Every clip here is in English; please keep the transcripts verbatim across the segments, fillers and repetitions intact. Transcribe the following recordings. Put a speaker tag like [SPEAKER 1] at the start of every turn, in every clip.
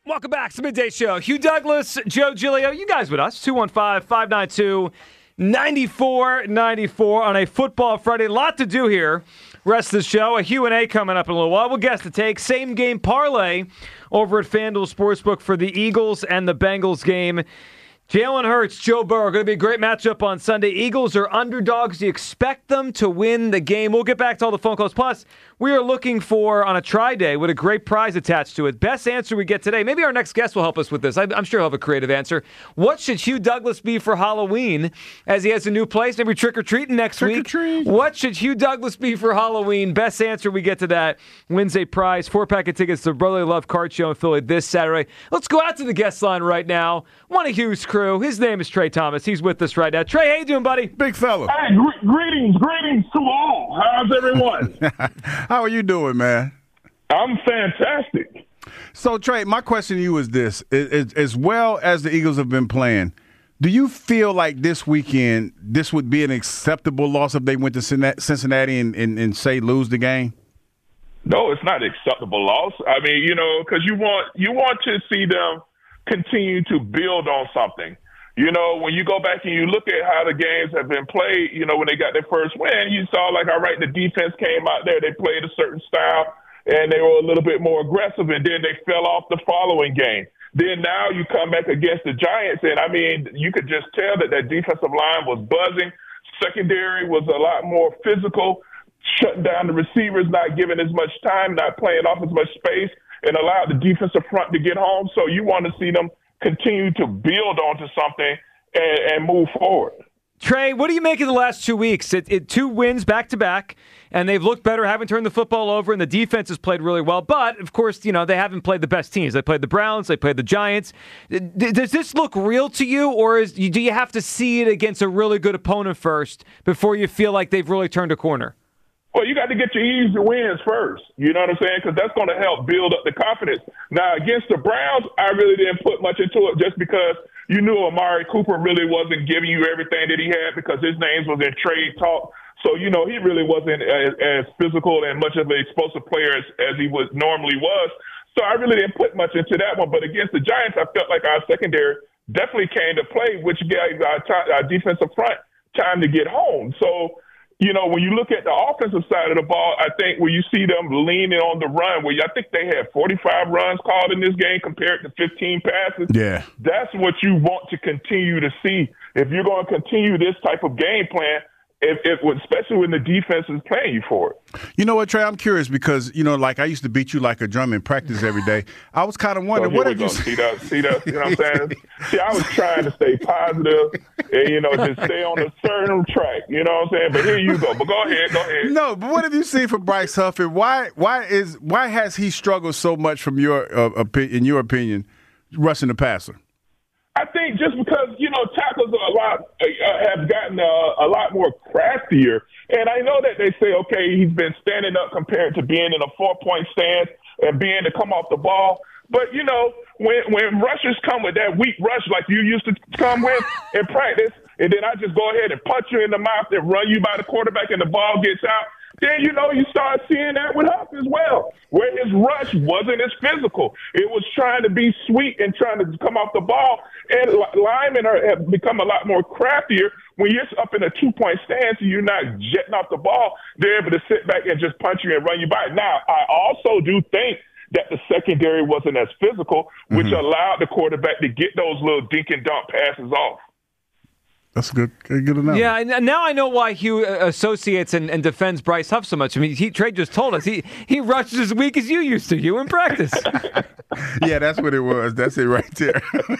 [SPEAKER 1] Welcome back to Midday Show. Hugh Douglas, Joe Giglio, you guys with us. two one five, five nine two, nine four nine four on a Football Friday. A lot to do here. Rest of the show, a Q and A coming up in a little while. We'll guess the take. Same game parlay over at FanDuel Sportsbook for the Eagles and the Bengals game. Jalen Hurts, Joe Burrow, going to be a great matchup on Sunday. Eagles are underdogs. Do you expect them to win the game? We'll get back to all the phone calls. Plus, we are looking for, on a try-day, with a great prize attached to it. Best answer we get today. Maybe our next guest will help us with this. I'm sure he'll have a creative answer. What should Hugh Douglas be for Halloween as he has a new place? Maybe trick-or-treating next
[SPEAKER 2] trick
[SPEAKER 1] week.
[SPEAKER 2] Or treat.
[SPEAKER 1] What should Hugh Douglas be for Halloween? Best answer we get to that wins a prize. Four-pack of tickets to the Brotherly Love Card Show in Philly this Saturday. Let's go out to the guest line right now. One of Hugh's crew. His name is Trey Thomas. He's with us right now. Trey, how you doing, buddy?
[SPEAKER 2] Big fella.
[SPEAKER 3] Hey, gre- greetings, greetings to all. How's everyone?
[SPEAKER 2] How are you doing, man?
[SPEAKER 3] I'm fantastic.
[SPEAKER 2] So, Trey, my question to you is this. As, as well as the Eagles have been playing, do you feel like this weekend this would be an acceptable loss if they went to Cincinnati and, and, and say, lose the game?
[SPEAKER 3] No, it's not an acceptable loss. I mean, you know, because you want you want to see them continue to build on something. You know, when you go back and you look at how the games have been played, you know, when they got their first win, you saw, like, all right, the defense came out there, they played a certain style, and they were a little bit more aggressive, and then they fell off the following game. Then now you come back against the Giants, and, I mean, you could just tell that that defensive line was buzzing. Secondary was a lot more physical, shutting down the receivers, not giving as much time, not playing off as much space, and allowed the defensive front to get home. So you want to see them continue to build onto something and, and move forward.
[SPEAKER 1] Trey, what do you make of the last two weeks? It, it two wins back-to-back, and they've looked better, haven't turned the football over, and the defense has played really well. But, of course, you know, they haven't played the best teams. They played the Browns. They played the Giants. Does this look real to you, or is, do you have to see it against a really good opponent first before you feel like they've really turned a corner?
[SPEAKER 3] Well, you got to get your easy wins first. You know what I'm saying? Because that's going to help build up the confidence. Now, against the Browns, I really didn't put much into it just because you knew Amari Cooper really wasn't giving you everything that he had because his name was in trade talk. So, you know, he really wasn't as, as physical and much of an explosive player as, as he was normally was. So I really didn't put much into that one. But against the Giants, I felt like our secondary definitely came to play, which gave our, t- our defensive front time to get home. So, you know, when you look at the offensive side of the ball, I think when you see them leaning on the run, where I think they had forty-five runs called in this game compared to fifteen passes.
[SPEAKER 2] Yeah.
[SPEAKER 3] That's what you want to continue to see. If you're going to continue this type of game plan, if, if, especially when the defense is playing you for it.
[SPEAKER 2] You know what, Trey? I'm curious because, you know, like I used to beat you like a drum in practice every day. I was kind of wondering,
[SPEAKER 3] so
[SPEAKER 2] what did you
[SPEAKER 3] see that? See that? You know what I'm saying? See, I was trying to stay positive and, you know, just stay on a certain track. You know what I'm saying? But here you go. But go ahead, go ahead.
[SPEAKER 2] No, but what have you seen from Bryce Huff, and why why is why has he struggled so much from your uh, opi- in your opinion, rushing the passer?
[SPEAKER 3] I think just because, you know, tackles are a lot uh, have gotten uh, a lot more craftier. And I know that they say, okay, he's been standing up compared to being in a four-point stance and being to come off the ball. But, you know, when when rushers come with that weak rush like you used to come with in practice, and then I just go ahead and punch you in the mouth and run you by the quarterback and the ball gets out, then, you know, you start seeing that with Huff as well, where his rush wasn't as physical. It was trying to be sweet and trying to come off the ball. And linemen are, have become a lot more craftier. When you're up in a two-point stance and you're not jetting off the ball, they're able to sit back and just punch you and run you by. Now, I also do think that the secondary wasn't as physical, which mm-hmm. allowed the quarterback to get those little dink and dunk passes off.
[SPEAKER 2] That's good. Good enough.
[SPEAKER 1] Yeah, and now I know why Hugh associates and, and defends Bryce Huff so much. I mean, he, Trey just told us he he rushes as weak as you used to, Hugh, in practice.
[SPEAKER 2] Yeah, that's what it was. That's it right there.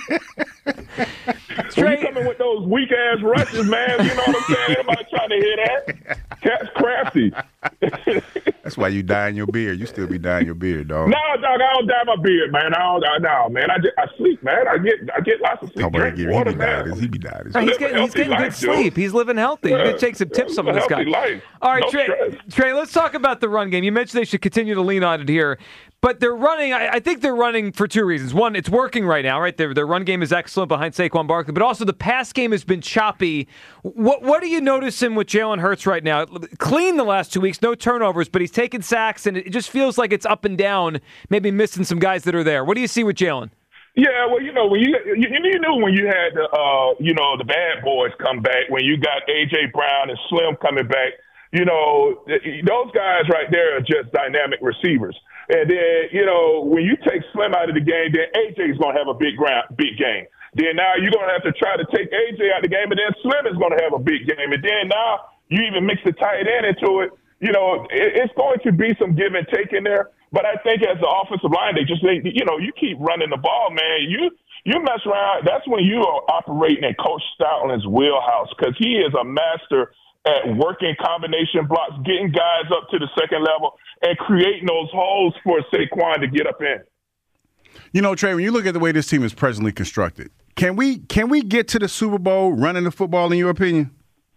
[SPEAKER 3] When you coming with those weak ass rushes, man, you know what I'm saying? Everybody trying to hear that. Cat's crafty.
[SPEAKER 2] That's why you dye in your beard. You still be dyeing your beard, dog.
[SPEAKER 3] No, dog, I don't dye my beard, man. I don't. I, no, man. I, just, I sleep, man. I get I get lots of sleep.
[SPEAKER 2] Come on,
[SPEAKER 3] Drink water,
[SPEAKER 2] he be dyed. He be dyed.
[SPEAKER 1] No, he's getting, he's getting good
[SPEAKER 3] life,
[SPEAKER 1] sleep.
[SPEAKER 3] Dude.
[SPEAKER 1] He's living healthy. Yeah. You can take some tips from this guy.
[SPEAKER 3] Life.
[SPEAKER 1] All right,
[SPEAKER 3] no
[SPEAKER 1] Trey, Trey, let's talk about the run game. You mentioned they should continue to lean on it here. but they're running. I, I think they're running for two reasons. One, it's working right now, right? Their, their run game is excellent behind Saquon Barkley, but also the pass game has been choppy. What what are you noticing with Jalen Hurts right now? Clean the last two weeks, no turnovers, but he's taking sacks, and it just feels like it's up and down, maybe missing some guys that are there. What do you see with Jalen?
[SPEAKER 3] Yeah, well, you know, when you you, you knew when you had the uh, you know the bad boys come back, when you got A J Brown and Slim coming back, you know those guys right there are just dynamic receivers. And then you know when you take Slim out of the game, then A J's gonna have a big ground, big game. Then now you're gonna have to try to take A J out of the game, and then Slim is gonna have a big game. And then now you even mix the tight end into it. You know, it, it's going to be some give and take in there. But I think as the offensive line, they just, they, you know, you keep running the ball, man. You you mess around. That's when you are operating in Coach Stoutland's wheelhouse, because he is a master at working combination blocks, getting guys up to the second level, and creating those holes for Saquon to get up in.
[SPEAKER 2] You know, Trey, when you look at the way this team is presently constructed, can we can we get to the Super Bowl running the football, in your opinion?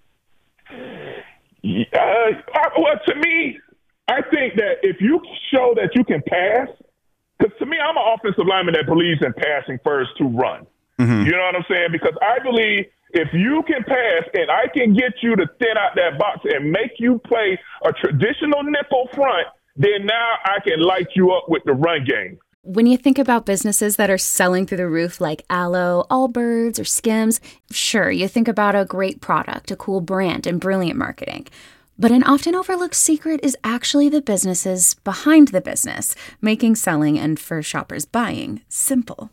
[SPEAKER 3] Uh, well, to me, I think that if you show that you can pass, because to me, I'm an offensive lineman that believes in passing first to run. Mm-hmm. You know what I'm saying? Because I believe if you can pass and I can get you to thin out that box and make you play a traditional nickel front, then now I can light you up with the run game.
[SPEAKER 4] When you think about businesses that are selling through the roof like Aloe, Allbirds, or Skims, sure, you think about a great product, a cool brand, and brilliant marketing. But an often overlooked secret is actually the businesses behind the business, making selling and for shoppers buying simple.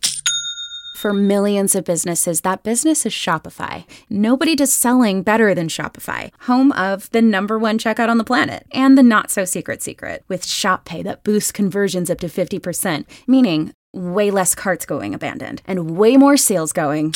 [SPEAKER 4] For millions of businesses, that business is Shopify. Nobody does selling better than Shopify, home of the number one checkout on the planet, and the not-so-secret secret, with Shop Pay that boosts conversions up to fifty percent, meaning way less carts going abandoned, and way more sales going.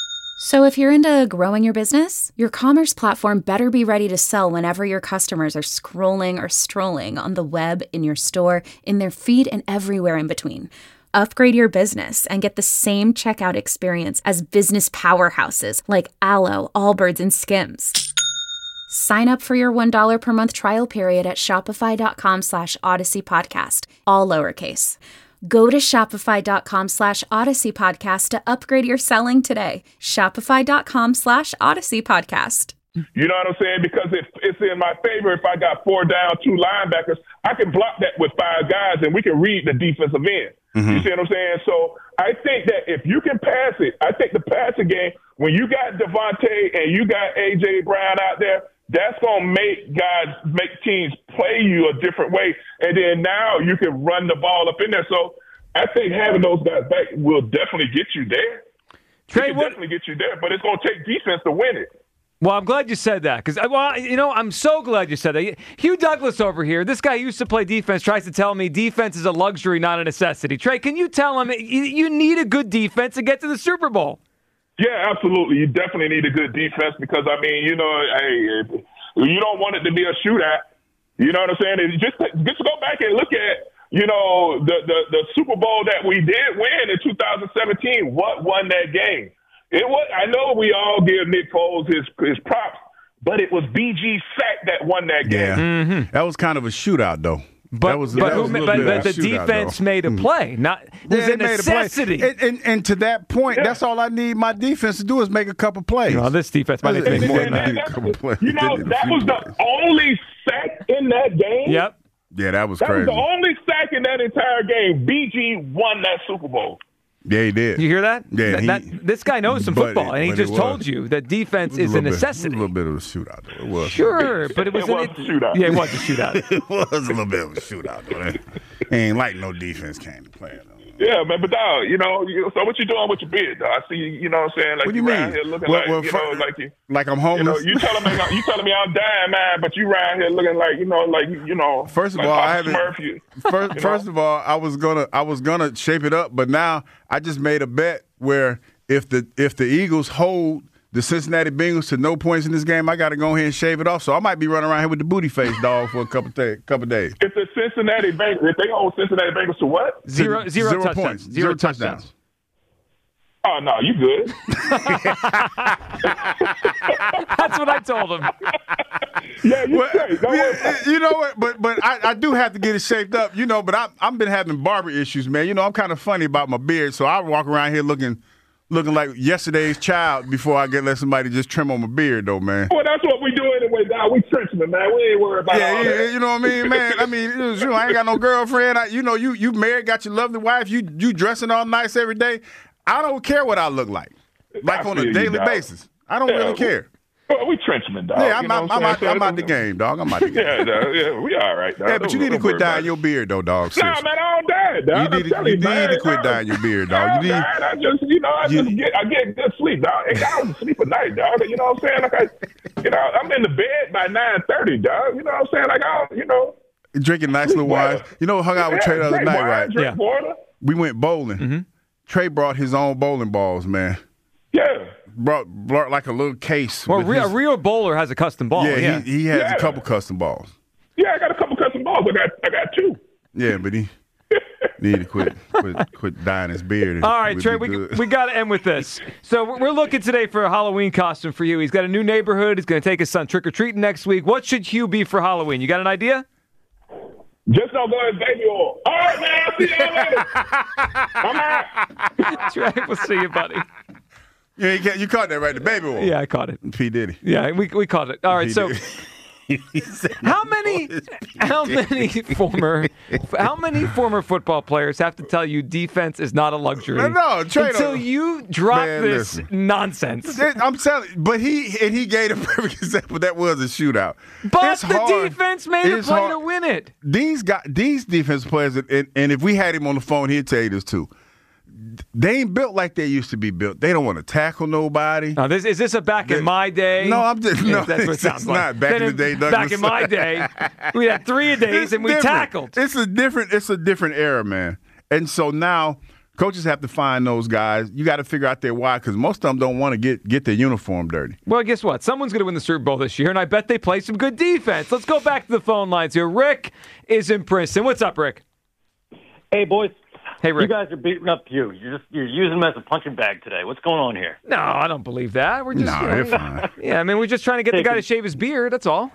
[SPEAKER 4] So if you're into growing your business, your commerce platform better be ready to sell whenever your customers are scrolling or strolling on the web, in your store, in their feed, and everywhere in between. Upgrade your business and get the same checkout experience as business powerhouses like Aloe, Allbirds, and Skims. Sign up for your one dollar per month trial period at shopify.com slash Odyssey Podcast, all lowercase. Go to shopify.com slash Odyssey Podcast to upgrade your selling today. Shopify.com slash Odyssey Podcast.
[SPEAKER 3] You know what I'm saying? Because if it's in my favor, if I got four down, two linebackers, I can block that with five guys and we can read the defensive end. Mm-hmm. You see what I'm saying? So I think that if you can pass it, I think the passing game, when you got Devontae and you got A J Brown out there, that's going to make guys, make teams play you a different way. And then now you can run the ball up in there. So I think having those guys back will definitely get you there.
[SPEAKER 1] Trey,
[SPEAKER 3] it
[SPEAKER 1] what,
[SPEAKER 3] definitely get you there, but it's going to take defense to win it.
[SPEAKER 1] Well, I'm glad you said that because, well, you know, I'm so glad you said that. Hugh Douglas over here, this guy used to play defense, tries to tell me defense is a luxury, not a necessity. Trey, can you tell him you need a good defense to get to the Super Bowl?
[SPEAKER 3] Yeah, absolutely. You definitely need a good defense because, I mean, you know, hey, you don't want it to be a shootout. You know what I'm saying? It just, just go back and look at, you know, the, the, the Super Bowl that we did win in two thousand seventeen. What won that game? It was. I know we all give Nick Foles his his props, but it was B G sack that won that game.
[SPEAKER 2] Yeah, mm-hmm. That was kind of a shootout, though.
[SPEAKER 1] But,
[SPEAKER 2] that was,
[SPEAKER 1] but,
[SPEAKER 2] that
[SPEAKER 1] who,
[SPEAKER 2] was
[SPEAKER 1] but, but the defense
[SPEAKER 2] though.
[SPEAKER 1] made a play, not it was
[SPEAKER 2] yeah,
[SPEAKER 1] a necessity.
[SPEAKER 2] A and, and, and to that point, yeah. That's all I need my defense to do is make a couple plays.
[SPEAKER 1] Well, this defense might need to make more than that.
[SPEAKER 3] that you know, that was the only sack in that game.
[SPEAKER 1] Yep.
[SPEAKER 2] Yeah, that was
[SPEAKER 3] that
[SPEAKER 2] crazy.
[SPEAKER 3] That was the only sack in that entire game. B G won that Super Bowl.
[SPEAKER 2] Yeah, he did.
[SPEAKER 1] You hear that?
[SPEAKER 2] Yeah,
[SPEAKER 1] that,
[SPEAKER 2] he,
[SPEAKER 1] that, this guy knows some football,
[SPEAKER 2] it,
[SPEAKER 1] and he just told you that defense is a, a necessity.
[SPEAKER 2] Bit, it was a little bit of a shootout, though. It was.
[SPEAKER 1] Sure, but it was,
[SPEAKER 3] it was
[SPEAKER 1] an,
[SPEAKER 3] a shootout.
[SPEAKER 1] Yeah, it was a shootout.
[SPEAKER 2] It was a little bit of a shootout, though. Ain't like no defense came to play, though.
[SPEAKER 3] Yeah, man, but dog, you know, you, so what you doing with your beard, dog? I see, you know what I'm saying? Like
[SPEAKER 2] what do you
[SPEAKER 3] you
[SPEAKER 2] mean?
[SPEAKER 3] Around here looking
[SPEAKER 2] well,
[SPEAKER 3] like,
[SPEAKER 2] well,
[SPEAKER 3] you
[SPEAKER 2] for,
[SPEAKER 3] know, like you,
[SPEAKER 2] like I'm homeless.
[SPEAKER 3] You know, you telling me, you telling me I'm dying, man, but you around here looking like, you know, like you know.
[SPEAKER 2] First of
[SPEAKER 3] like
[SPEAKER 2] all,
[SPEAKER 3] Papa
[SPEAKER 2] I haven't.
[SPEAKER 3] Smurf, you,
[SPEAKER 2] first,
[SPEAKER 3] you
[SPEAKER 2] first
[SPEAKER 3] know?
[SPEAKER 2] of all, I was gonna, I was gonna shape it up, but now I just made a bet where if the if the Eagles hold the Cincinnati Bengals to no points in this game, I got to go ahead and shave it off. So I might be running around here with the booty face dog for a couple th- couple days.
[SPEAKER 3] If the Cincinnati Bengals, if they hold Cincinnati Bengals to what?
[SPEAKER 1] Zero, zero,
[SPEAKER 2] zero
[SPEAKER 1] touchdowns.
[SPEAKER 2] points,
[SPEAKER 1] Zero,
[SPEAKER 2] zero
[SPEAKER 1] touchdowns.
[SPEAKER 2] touchdowns.
[SPEAKER 3] Oh, no, you good.
[SPEAKER 1] That's what I told him.
[SPEAKER 3] Yeah, you
[SPEAKER 2] Well,
[SPEAKER 3] straight. Don't worry about
[SPEAKER 2] yeah,
[SPEAKER 3] it.
[SPEAKER 2] you know what? But but I, I do have to get it shaped up, you know. But I I've been having barber issues, man. You know, I'm kind of funny about my beard, so I walk around here looking looking like yesterday's child before I get let somebody just trim on my beard, though, man.
[SPEAKER 3] Well, that's what we do anyway, dog. We Trenchman, man. We ain't worried about
[SPEAKER 2] Yeah,
[SPEAKER 3] all
[SPEAKER 2] yeah,
[SPEAKER 3] that.
[SPEAKER 2] you know what I mean, man. I mean, it was, you know, I ain't got no girlfriend. I, you know, you you married, got your lovely wife. You you dressing all nice every day. I don't care what I look like, like
[SPEAKER 3] I
[SPEAKER 2] on
[SPEAKER 3] feel
[SPEAKER 2] a
[SPEAKER 3] you,
[SPEAKER 2] daily
[SPEAKER 3] dog.
[SPEAKER 2] basis. I don't
[SPEAKER 3] Yeah,
[SPEAKER 2] really
[SPEAKER 3] we-
[SPEAKER 2] care.
[SPEAKER 3] Well, we Trenchman, dog.
[SPEAKER 2] Yeah, I'm,
[SPEAKER 3] you know
[SPEAKER 2] I'm,
[SPEAKER 3] what
[SPEAKER 2] I'm, out,
[SPEAKER 3] saying?
[SPEAKER 2] I'm out the game, dog. I'm out the game.
[SPEAKER 3] Yeah, dog, yeah, we all right, dog.
[SPEAKER 2] Yeah, but you
[SPEAKER 3] Don't-
[SPEAKER 2] need to
[SPEAKER 3] don't
[SPEAKER 2] quit
[SPEAKER 3] worry about
[SPEAKER 2] dyeing
[SPEAKER 3] it.
[SPEAKER 2] your beard, though, dog.
[SPEAKER 3] Nah,
[SPEAKER 2] Seriously.
[SPEAKER 3] man, I don't die, dog.
[SPEAKER 2] You
[SPEAKER 3] I'm
[SPEAKER 2] need to-
[SPEAKER 3] telling
[SPEAKER 2] you need
[SPEAKER 3] man,
[SPEAKER 2] to quit
[SPEAKER 3] dog.
[SPEAKER 2] dyeing your beard, dog.
[SPEAKER 3] I
[SPEAKER 2] You
[SPEAKER 3] don't
[SPEAKER 2] need-
[SPEAKER 3] die. I just, you know, I
[SPEAKER 2] you-
[SPEAKER 3] just get, I get good sleep, dog. And I don't sleep at night, dog. You know what I'm saying? Like I, you know, I'm in the bed by nine thirty, dog. You know what I'm saying? Like I, don't, you know.
[SPEAKER 2] Drinking nice little wines. You know, hung out with Trey the other
[SPEAKER 3] drink
[SPEAKER 2] night,
[SPEAKER 3] wine,
[SPEAKER 2] right?
[SPEAKER 3] Drink
[SPEAKER 1] Yeah.
[SPEAKER 3] water.
[SPEAKER 2] We went bowling.
[SPEAKER 1] Mm-hmm.
[SPEAKER 2] Trey brought his own bowling balls, man.
[SPEAKER 3] Yeah.
[SPEAKER 2] Brought brought like a little case.
[SPEAKER 1] Well,
[SPEAKER 2] with
[SPEAKER 1] re-
[SPEAKER 2] his-
[SPEAKER 1] a real bowler has a custom ball.
[SPEAKER 2] yeah,
[SPEAKER 1] Yeah,
[SPEAKER 2] He, he has
[SPEAKER 3] Yeah.
[SPEAKER 2] a couple custom balls.
[SPEAKER 3] Yeah, I got a couple custom balls. I got, I got two.
[SPEAKER 2] Yeah, but he need to quit quit quit dyeing his beard.
[SPEAKER 1] All right,
[SPEAKER 2] We'd
[SPEAKER 1] Trey,
[SPEAKER 2] be
[SPEAKER 1] we,
[SPEAKER 2] good.
[SPEAKER 1] we got to end with this. So we're we're looking today for a Halloween costume for you. He's got a new neighborhood. He's going to take his son trick-or-treating next week. What should Hugh be for Halloween? You got an idea?
[SPEAKER 3] Just don't go as baby oil. All right, man. I'll see y'all later. I'm out.
[SPEAKER 1] Trey, we'll see you, buddy.
[SPEAKER 2] Yeah, you, ca- you caught that right, the baby one.
[SPEAKER 1] Yeah, I caught it.
[SPEAKER 2] P Diddy.
[SPEAKER 1] Yeah, we we caught it. All right,
[SPEAKER 2] P.
[SPEAKER 1] so
[SPEAKER 2] Diddy. He said,
[SPEAKER 1] how
[SPEAKER 2] "No,
[SPEAKER 1] many
[SPEAKER 2] it's P.
[SPEAKER 1] how
[SPEAKER 2] Diddy."
[SPEAKER 1] many former how many former football players have to tell you defense is not a luxury
[SPEAKER 2] No, Trey
[SPEAKER 1] until
[SPEAKER 2] don't-
[SPEAKER 1] you drop
[SPEAKER 2] Man,
[SPEAKER 1] this
[SPEAKER 2] listen.
[SPEAKER 1] nonsense?
[SPEAKER 2] I'm telling you, but he and he gave a perfect example. That was a shootout.
[SPEAKER 1] But
[SPEAKER 2] It's
[SPEAKER 1] the
[SPEAKER 2] hard.
[SPEAKER 1] defense made a
[SPEAKER 2] It's
[SPEAKER 1] play
[SPEAKER 2] hard.
[SPEAKER 1] to win it.
[SPEAKER 2] These guys, these defense players, and, and if we had him on the phone, he'd tell you this too. They ain't built like they used to be built. They don't want to tackle nobody.
[SPEAKER 1] Now, this is this a back in my day?
[SPEAKER 2] No, I'm just no.
[SPEAKER 1] Yes, that's what it
[SPEAKER 2] it's
[SPEAKER 1] sounds like.
[SPEAKER 2] not. Back
[SPEAKER 1] Then
[SPEAKER 2] in the day, Douglas.
[SPEAKER 1] back in my day, we had three a days
[SPEAKER 2] It's
[SPEAKER 1] and we
[SPEAKER 2] different.
[SPEAKER 1] tackled.
[SPEAKER 2] It's a different. It's a different era, man. And so now coaches have to find those guys. You got to figure out their why, because most of them don't want to get get their uniform dirty.
[SPEAKER 1] Well, guess what? Someone's going to win the Super Bowl this year, and I bet they play some good defense. Let's go back to the phone lines here. Rick is in Princeton. What's up, Rick?
[SPEAKER 5] Hey, boys.
[SPEAKER 1] Hey, Rick.
[SPEAKER 5] You guys are beating up you. You're just you're using them as a punching bag today. What's going on here?
[SPEAKER 1] No, I don't believe that. We're just,
[SPEAKER 2] No,
[SPEAKER 1] you know,
[SPEAKER 2] they're fine.
[SPEAKER 1] yeah, I mean, we're just trying to get the guy to
[SPEAKER 5] Taking-
[SPEAKER 1] shave his beard. That's all.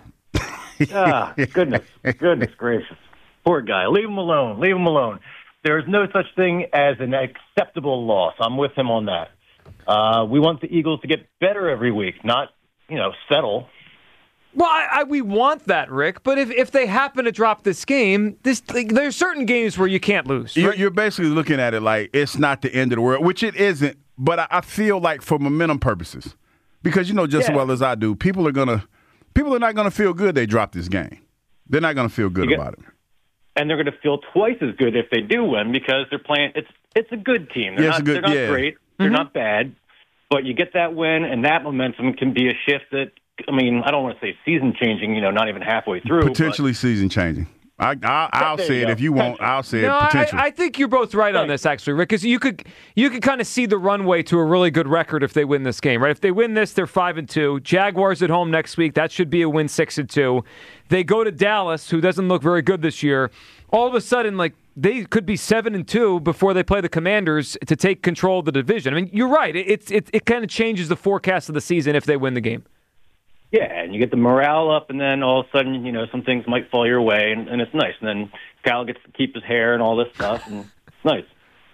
[SPEAKER 5] Ah, goodness, goodness gracious. Poor guy. Leave him alone. Leave him alone. There is no such thing as an acceptable loss. I'm with him on that. Uh, we want the Eagles to get better every week, not, you know, settle.
[SPEAKER 1] Well, I, I, we want that, Rick. But if, if they happen to drop this game, this like, there's certain games where you can't lose.
[SPEAKER 2] You're,
[SPEAKER 1] right?
[SPEAKER 2] you're basically looking at it like it's not the end of the world, which it isn't. But I, I feel like for momentum purposes, because you know just as
[SPEAKER 5] Yeah.
[SPEAKER 2] well as I do, people are gonna people are not gonna feel good they drop this game. They're not gonna feel good
[SPEAKER 5] You get-
[SPEAKER 2] about it.
[SPEAKER 5] And they're going to feel twice as good if they do win because they're playing. It's it's a good team. They're
[SPEAKER 2] Yeah, it's
[SPEAKER 5] not,
[SPEAKER 2] a good-
[SPEAKER 5] they're not
[SPEAKER 2] yeah.
[SPEAKER 5] great. They're not bad. But you get that win, and that momentum can be a shift that, I mean, I don't want to say season changing, you know, not even halfway through. but-
[SPEAKER 2] Potentially season changing. I, I I'll
[SPEAKER 5] there
[SPEAKER 2] say
[SPEAKER 5] you
[SPEAKER 2] it
[SPEAKER 5] go.
[SPEAKER 2] if you won't.
[SPEAKER 5] Potential.
[SPEAKER 2] I'll say
[SPEAKER 1] No,
[SPEAKER 2] it.
[SPEAKER 1] I,
[SPEAKER 2] Potential.
[SPEAKER 1] I think you're both right on this, actually, Rick, because you could you could kind of see the runway to a really good record if they win this game, right? If they win this, they're five and two. Jaguars at home next week, that should be a win, six and two. They go to Dallas, who doesn't look very good this year. All of a sudden, like they could be seven and two before they play the Commanders to take control of the division. I mean, you're right. It, it's it, it kind of changes the forecast of the season if they win the game.
[SPEAKER 5] Yeah, and you get the morale up, and then all of a sudden, you know, some things might fall your way, and, and it's nice. And then Kyle gets to keep his hair and all this stuff, and it's nice.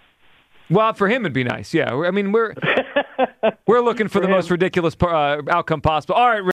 [SPEAKER 1] Well, for him, it'd be nice. Yeah, I mean, we're we're looking for,
[SPEAKER 5] For
[SPEAKER 1] the
[SPEAKER 5] him.
[SPEAKER 1] most ridiculous uh, outcome possible. All right, Rick.